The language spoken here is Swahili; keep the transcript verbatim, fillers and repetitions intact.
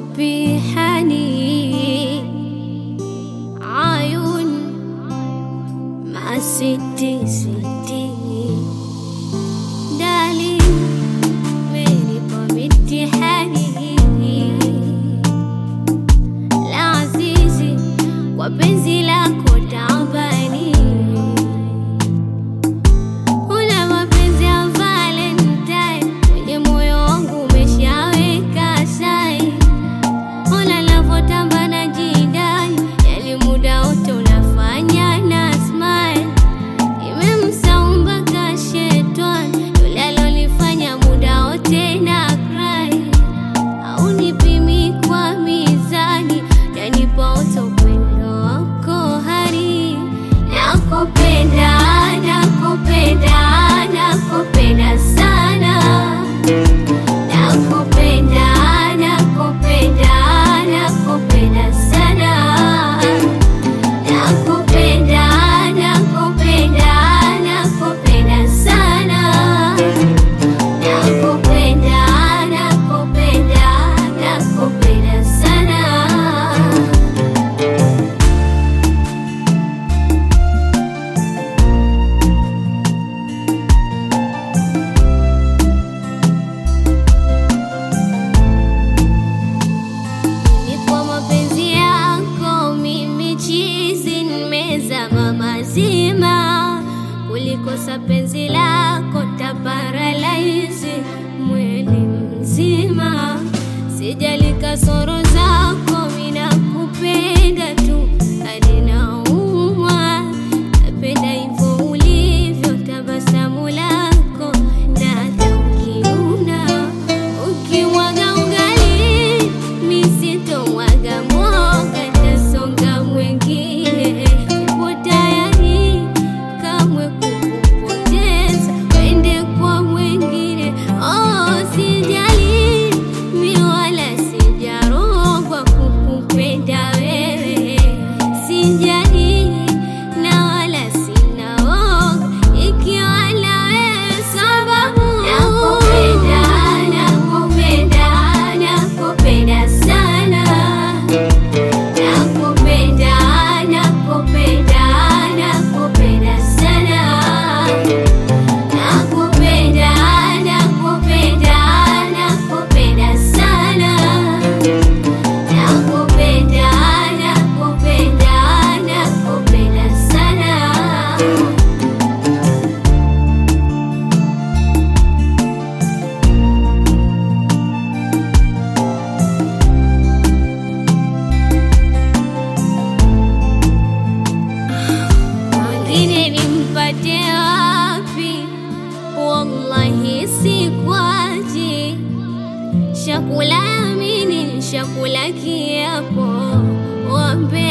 سبحني عيون مع ستي ستي دالي ميري بامتحاني لا عزيزي wapenzi lako taabani. Una mapenzi ya Valentine kwenye moyo wangu umeshaweka sai. Ona navotamba na jidai, yali muda wote unafanya na smile. Imemsahau mpaka shetani, yule alonifanya muda wote na cry. Haunipimi kwa mizani, yanipa wote upendo wako hari. Nakupenda, nakupenda, nakupenda sana. Nakupenda, nakupenda, nakupenda sana. Nakupenda, nakupenda, nakupenda sana. Nakupenda, nakupenda, nakupenda sana. Kwa mapenzi yako mimi chizi nimezama mazima. Kulikosa penzi lako taparalaizi mwili mzima. Sijali kasoro zako mina kupenda tu hadi naumwa. Napenda hivyo ulivyo tabasamu lako na hata ukiuna. Ukimwaga ugali mi sitomwaga mwoga, tasonga mwengine. Upo tayari kamwe kukupoteza wende kwa mwengine. Oh, sijali mi wala sijarogwa kukupenda wewe. Sijali na wala sina woga ikiwa na wewe sababu nakupenda, nakupenda, nakupenda sana. Nakupenda, nakupenda, nakupenda sana. Nakupenda, nakupenda, nakupenda sana. Nakupenda, nakupenda, nakupenda sana. Mwingine nimpate wapi? Wallahi sikwachi. Shakula yamini, shakula kiapo. Wambe